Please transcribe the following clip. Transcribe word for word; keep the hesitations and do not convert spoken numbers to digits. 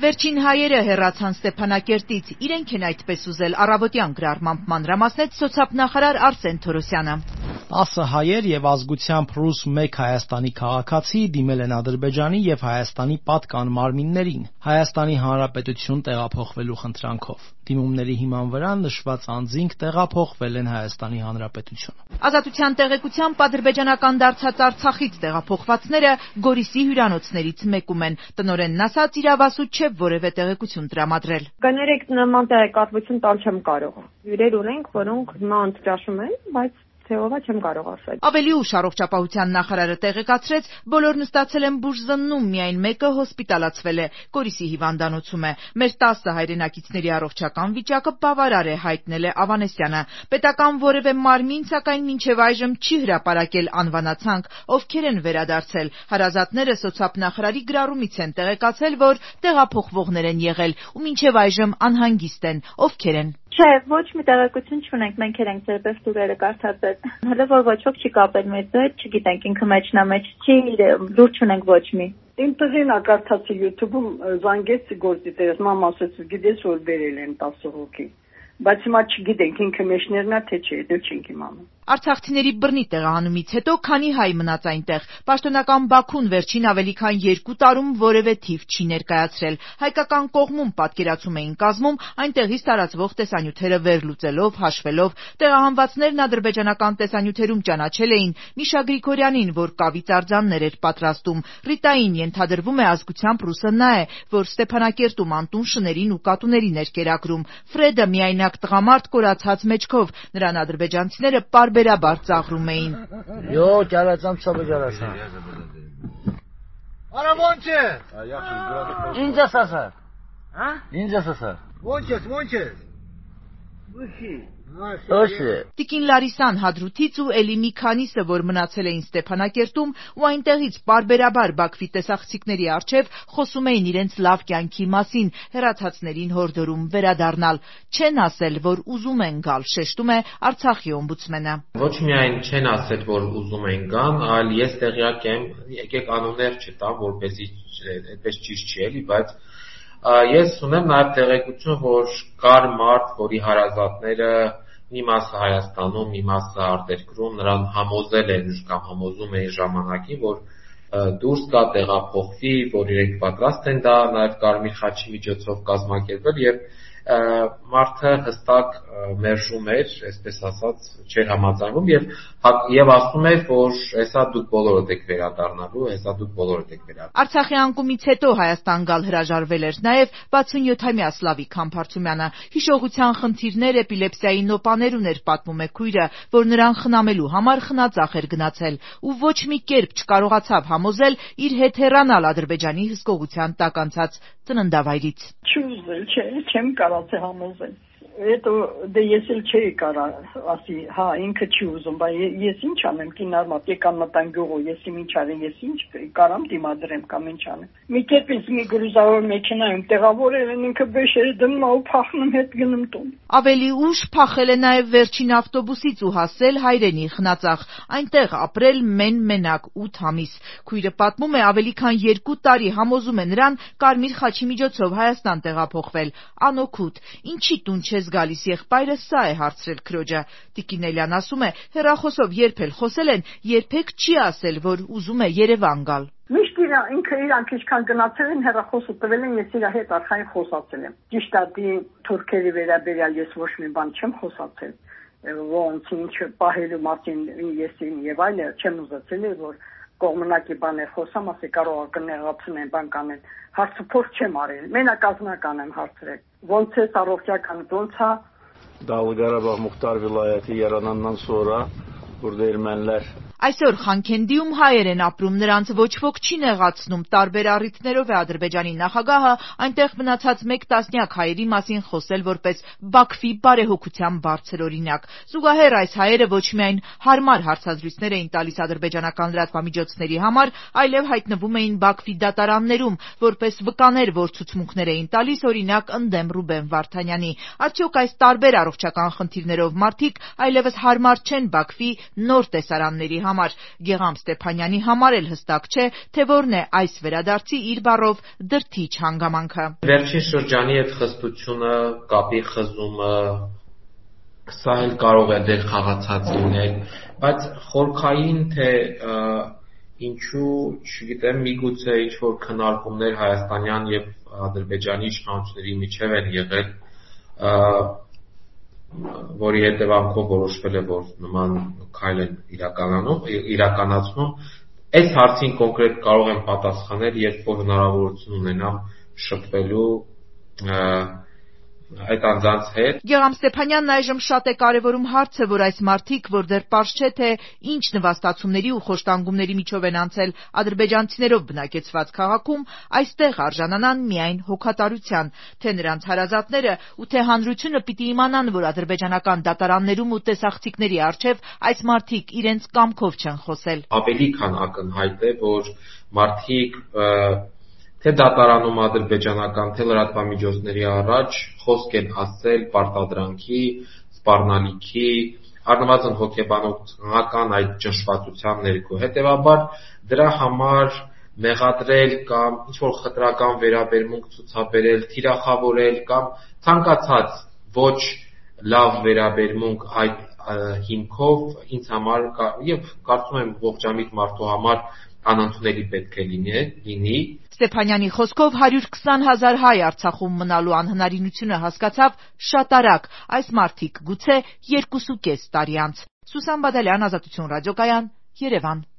Վերջին հայերը հեռացան Ստեփանակերտից, իրենք են այդպես ուզել, առավոտյան գրառմամբ մանրամասնեց սոցիալնախարար Արսեն Թորոսյանը։ տասը հայեր եւ ազգությամբ ռուս մեկ Հայաստանի քաղաքացի դիմել են Ադրբեջանի եւ Հայաստանի պատկան մարմիններին Հայաստանի Հանրապետություն տեղափոխվելու խնդրանքով։ Դիմումների հիման վրա նշված անձինք տեղափոխվել են Հայաստանի Հանրապետություն։ Ազատության տեղեկությամբ ադրբեջանական դարձած Արցախից տեղափոխվածները Գորիսի հյուրանոցներից մեկում են։ Տնօրենն ասաց, իրավասու չէ որևէ տեղեկություն տրամադրել։ Կներեք, նման տեղեկատվություն տալ չեմ կարող։ Հյուրեր ունենք, որոնք հիմա ընտրաշում են, բայց Թեովա չեմ կարող ասել։ Ավելի ուշ առողջապահության նախարարը տեղեկացրեց, բոլորն ստացել են բուժզննում, միայն մեկը հոսպիտալացվել է, Գորիսի հիվանդանոցում է։ Մեր տասը հայրենակիցների առողջական վիճակը բավարար է, հայտնել է Ավանեսյանը։ Պետական որևէ մարմին, սակայն մինչև այժմ չի հրապարակել անվանացանք, ովքեր են վերադարձել։ Հարազատները սոցիալնախարարի գրառումից են տեղեկացել, որ տեղափոխվողներ են եղել ու մինչև այժմ անհանգիստ են, ովքեր են։ Չէ, ոչ մի տեղեկություն չունենք, մենք ենք ծերբեր տուրերը կարդացել։ Հələ որ ոչ ոք չի կապել մեզ հետ, չգիտենք ինքը մեջնա մեջ չի, լուրջ չունենք ոչ մի։ Իմ տղին ակարդացի YouTube-ում զանգեց գործի տերս, մամ ասեց, գիտես որ բերել են տասը հոգի։ Բայց հիմա չգիտենք ինքը մեջներն է թե չէ, դու չենք իմանում։ Արցախցիների բռնի տեղահանումից հետո քանի հայ մնաց այնտեղ։ Պաշտոնական Բաքուն վերջին ավելի քան երկու տարում որևէ թիվ չի ներկայացրել։ Հայկական կողմում պատկերացում էին կազմում այնտեղից տարածվող տեսանյութերը վերլուծելով, հաշվելով։ Տեղահանվածներն ադրբեջանական տեսանյութերում ճանաչել էին Միշա Գրիգորյանին, որ կավից արձաններ էր պատրաստում։ Ռիտային ենթադրվում է ազգությամբ ռուսը նա է, որ Ստեփանակերտում անտուն շներին ու կատուներին էր կերակրում։ Ֆրեդը միայնակ տղամարդ կորացած մեջքով, նրան ադրբեջանցիները պարբերաբար ծաղրում էին։ Յո, ճարացամ ցավեջարասա։ Արա ոնց է։ Ինչ ես ասա։ Հա? Ինչ ես ասա։ Ոնց ես, ոնց ես։ Ուշի։ Տիկին Լարիսան Հադրութից ու էլի մի քանիսը, որ մնացել էին Ստեփանակերտում ու այնտեղից պարբերաբար Բաքվի տեսախցիկների առջև խոսում էին իրենց լավ կյանքի մասին, հեռացածներին հորդորում վերադառնալ։ Չեն ասել, որ ուզում են գալ, շեշտում է Արցախի օմբուդսմենը։ Ոչ միայն չեն ասել, որ ուզում են գան, այլ ես տեղյակ եմ, եկեք անուններ չտամ, որպեսզի այդպես ճիշտ չի էլի, բայց ես ունեմ նաև տեղեկություն, որ կար մարդ, որի հարազատները մի մասը Հայաստանում, մի մասը արտերկրում, նրան համոզել են կամ համոզում էին ժամանակին, որ դուրս գա, տեղափոխվի, որ իրենք պատրաստ են դա նաև Կարմիր խաչի միջոցով կազմակերպել եւ մարդը հստակ մերժում էր, այսպես ասած, չէր համաձայնվում եւ եւ ասում էր, որ հեսա դուք բոլորդ եք վերադառնալու, հեսա դուք բոլորդ եք վերադառնալու։ Արցախի անկումից հետո Հայաստան գալ հրաժարվել էր նաեւ վաթսունյոթամյա Սլավիկ Համբարձումյանը։ Հիշողության խնդիրներ, էպիլեպսիայի նոպաներ ուներ, պատմում է քույրը, որ նրան խնամելու համար խնածախ էր գնացել ու ոչ մի կերպ չկարողացավ համոզել իր հետ հեռանալ Ադրբեջանի հսկողության տակ անցած ծննդավայրից։ Չուզել, չէ, չեմ կարողացել համոզել։ Հետո դե ես էլ չէի կարող ասի, հա, ինքը չի ուզում, բայց ես ինչ անեմ, կինարմատ եկան մտան գյուղու, ես ինչ արեմ, ես ինչ կարամ դիմադրեմ կամ ինչ անեմ։ Մի կերպ ինձ մի գրուզավոր մեքենայում տեղավորել են, ինքը բեշերը դնում ու փախնում հետ գնում տուն։ Ավելի ուշ փախել է նաև վերջին ավտոբուսից ու հասել հայրենի Խնածախ, այնտեղ ապրել մեն-մենակ ութ ամիս։ Քույրը պատմում է, ավելի քան երկու տարի համոզում է նրան Կարմիր խաչի միջոցով Հայաստան տեղափոխվել։ Անօգուտ, ինչի տուն չես գալիս, եղբայրը սա է հարցրել քրոջը։ Տիկին Էլյան ասում է, հեռախոսով երբ էլ խոսել են, երբեք չի ասել, որ ուզում է Երևան գալ։ Միշտ իրա ինքը իրանք ինչքան գնացել են հեռախոսը տվել են, ես իրա հետ արխային խոսացել եմ։ Ճիշտ է, դի թուրքերի վերաբերյալ ես ոչ մի բան չեմ խոսացել, ոնց ինչ պահելու մասին ես եւ այլը չեմ ուզեցել, որ կողմնակի բաներ խոսամ, ասի կարող է կնեղացնեն, բան կանեն։ Հարցը փորձ չեմ արել, մենակազմական եմ հարցրել։ Ոնց է առողջական, ոնց է։ Dağlı Qarabağ Muxtar vilayəti yaranandan sonra burada ermənilər Այսօր Խանքենդիում հայեր են ապրում, նրանց ոչ ոք չի նեղացնում, տարբեր առիթներով է Ադրբեջանի նախագահը այնտեղ մնացած մեկ տասնյակ հայերի մասին խոսել որպես Բաքվի բարեհոգության բարձր օրինակ։ Զուգահեռ այս հայերը ոչ միայն հարմար հարցազրույցներ էին տալիս ադրբեջանական լրատվամիջոցների համար, այլև հայտնվում էին Բաքվի դատարաններում, որպես վկաներ, որ ցուցմունքներ էին տալիս, օրինակ ընդդեմ Ռուբեն Վարդանյանի։ Արդյոք այս տարբեր առողջական խնդիրներով մարդիկ այլևս հարմար չեն Բաքվի նոր տեսարանների համար։ Գեղամ Ստեփանյանի համար էլ հստակ չէ, թե որն է այս վերադարձի իր բառով դրդիչ հանգամանքը։ Վերջին շրջանի այդ խստությունը, կապի խզումը, սա էլ կարող է դեր խաղացած լինել, բայց խորքային թե ինչու, չգիտեմ, միգուցե ինչ-որ քննարկումներ հայաստանյան եւ ադրբեջանի իշխանությունների միջև են եղել, որի հետևանքով որոշվել է, որ նման քայլ են իրականացնում։ Այս հարցին կոնկրետ կարող եմ պատասխանել, երբ որ հնարավորություն ունենամ շփվելու այդ անձանց հետ։ Գեղամ Ստեփանյանն այժմ շատ է կարևորում հարցը, որ այս մարդիկ, որ դեռ պարզ չէ, թե ինչ նվաստացումների ու խոշտանգումների միջով են անցել ադրբեջանցիներով բնակեցված քաղաքում, այստեղ արժանանան միայն հոգատարության, թե նրանց հարազատները ու թե հանրությունը պիտի իմանան, որ ադրբեջանական դատարաններում ու տեսախցիկների առջև այս մարդիկ իրենց կամքով չեն խոսել։ Ավելի քան ակնհայտ է, որ մարդիկ թե դատարանում ադրբեջանական, թե լրատվամիջոցների առաջ խոսք են ասել պարտադրանքի, սպառնալիքի, առնվազն հոգեբանական այդ ճնշվածության ներքո։ Հետևաբար դրա համար մեղադրել կամ ինչ-որ խտրական վերաբերմունք ցուցաբերել, թիրախավորել կամ ցանկացած ոչ լավ վերաբերմունք այդ հիմքով ինձ համար եւ կարծում եմ ողջամիտ մարդու համար անընդունելի պետք է լինի։ Ստեփանյանի խոսքով հարյուր քսան հազար հայ Արցախում մնալու անհնարինությունը հասկացավ շատ արագ, այս մարդիկ գուցե երկուսուկես տարի անց։ Սուսան Բադալյան, Ազատություն ռադիոկայան, Երևան։